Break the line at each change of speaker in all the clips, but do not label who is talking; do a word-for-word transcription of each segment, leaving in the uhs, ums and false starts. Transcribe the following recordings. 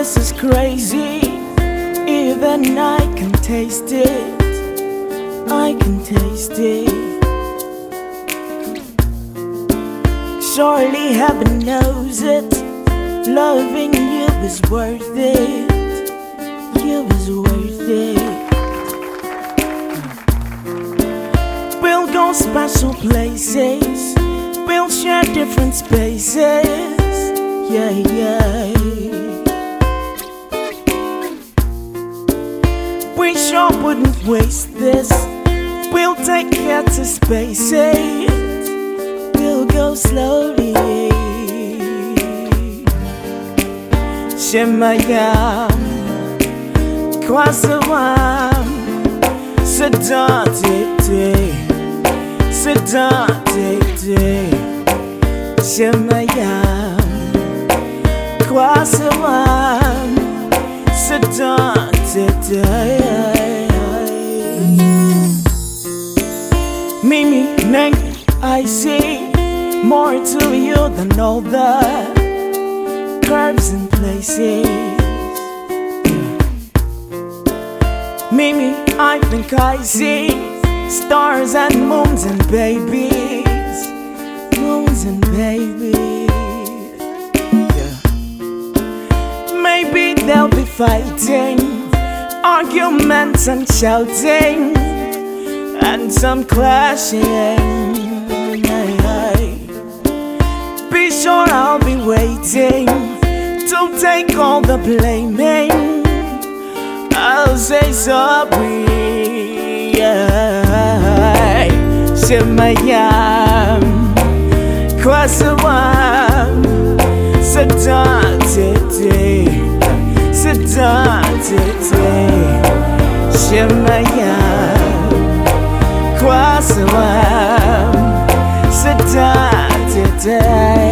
this is crazy. Even I can taste it. I can taste it. Surely heaven knows it. Loving you is worth it. You is worth it. We'll go special places. We'll share different spaces. Yeah, yeah. We sure wouldn't waste this. We'll take care to space it. We'll go slowly. Shemayam Kwasawam Sedate Sedate Shemayam Kwasawam Sedate Mimi Neng, I see more to you than all the curves and places. Mimi, I think I see stars and moons and babies, moons and babies. Yeah. Maybe they'll be fighting, arguments and shouting, and some clashing. Be sure I'll be waiting to take all the blaming. I'll say sorry. Shemayam Kwasawam Sedate Sedate Shemayam Kwasawam Sedate.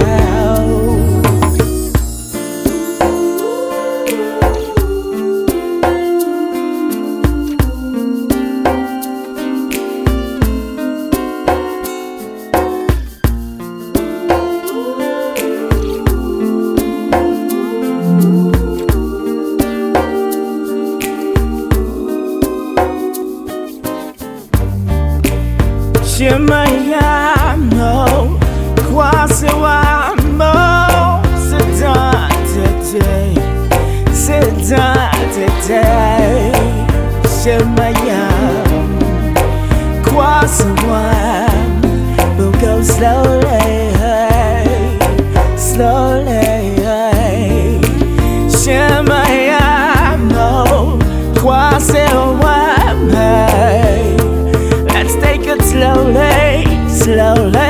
Shemayam no Kwasawam no Sedate Sedate Shemayam Kwasawam. We'll go slowly, slowly. Shemayam no Kwasawam. Let's take it slowly, slowly.